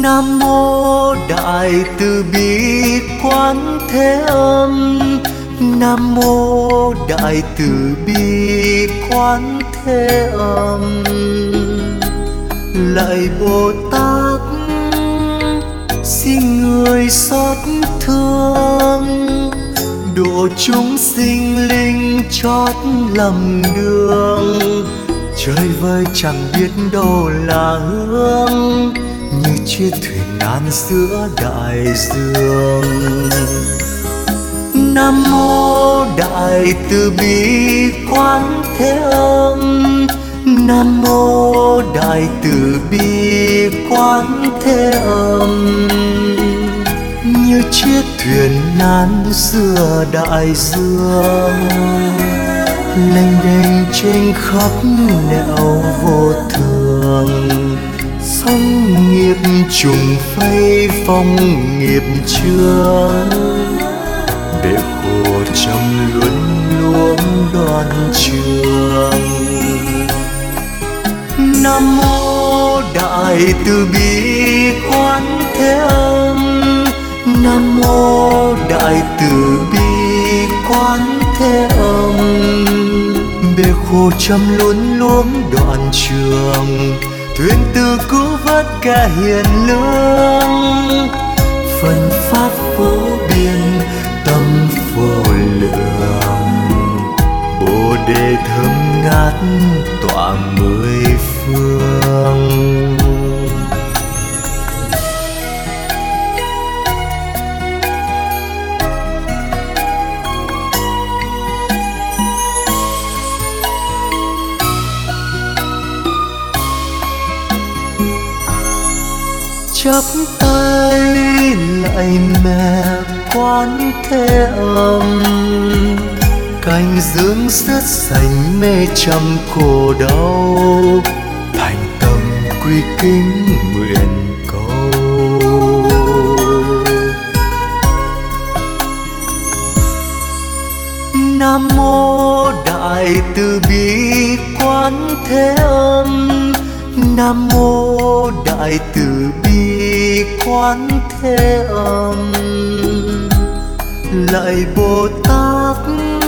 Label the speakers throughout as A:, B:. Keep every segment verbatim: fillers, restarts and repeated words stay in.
A: Nam mô Đại Từ Bi Quán Thế Âm. Nam mô Đại Từ Bi Quán Thế Âm. Lạy Bồ Tát, xin người xót thương, độ chúng sinh linh chót lầm đường. Chơi vơi chẳng biết đâu là hướng, như chiếc thuyền nan giữa đại dương. Nam mô Đại Từ Bi Quán Thế Âm. Nam mô Đại Từ Bi Quán Thế Âm. Như chiếc thuyền nan giữa đại dương, lênh đênh trên khắp nẻo vô thường. Sóng nghiệp trùng phây phong nghiệp chướng, để khổ trầm luân luống đoan trường. Nam mô Đại Từ Bi Quán Thế Âm. Nam mô Đại Từ Bi Quán Thế Âm. Bể khổ trầm luân luống đoạn trường, thuyền từ cứu vớt cả hiền lương. Phần pháp vô biên tâm vô lượng, Bồ Đề thơm ngát tỏa mười phương. Chắp tay lạy mẹ Quán Thế Âm. Cành dương rất xanh mê trăm khổ đau, thành tâm quy kính nguyện cầu. Nam mô Đại Từ Bi Quán Thế Âm. Nam mô Đại Từ Bi Quán Thế Âm. Lạy Bồ Tát,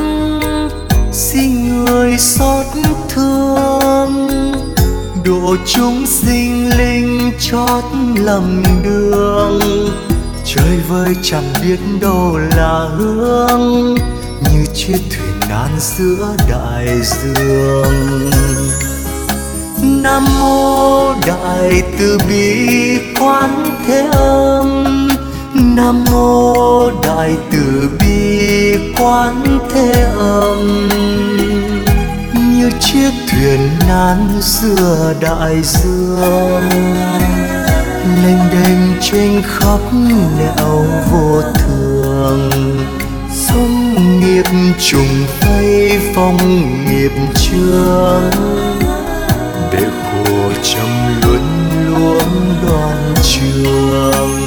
A: xin người xót thương, độ chúng sinh linh chót lầm đường. Chơi vơi chẳng biết đâu là hướng, như chiếc thuyền nan giữa đại dương. Nam mô Đại Từ Bi Quán Thế Âm. Nam mô Đại Từ Bi Quán Thế Âm. Như chiếc thuyền nan giữa đại dương, lênh đênh trên khắp nẻo vô thường. Sóng nghiệp trùng phây phong nghiệp chướng, để khổ trầm luân luống đoan trường.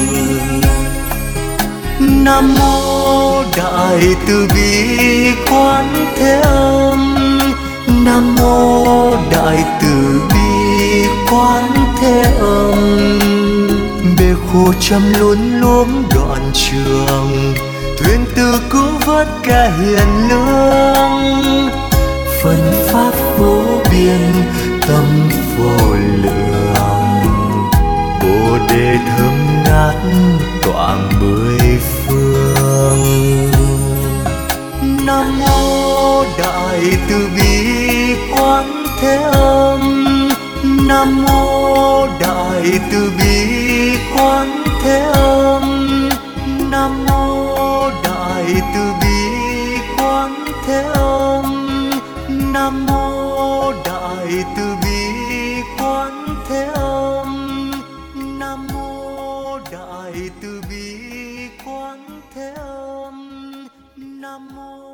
A: Nam mô Đại Từ Bi Quán Thế Âm. Nam mô Đại Từ Bi Quán Thế Âm. Bể khổ trầm luân luống đoạn trường, thuyền từ cứu vớt cả hiền lương. Phần pháp vô biên tâm vô lượng, Bồ Đề thơm ngát tỏa mười phương. Nam mô Đại Từ Bi Quán Thế Âm. Nam mô Đại Từ Bi Quán Thế Âm. Nam mô Đại Từ Bi Quán Thế Âm. Nam mô Đại Từ Bi Quán Thế Âm. Nam mô Đại Từ Bi Quán Thế Âm. Nam mô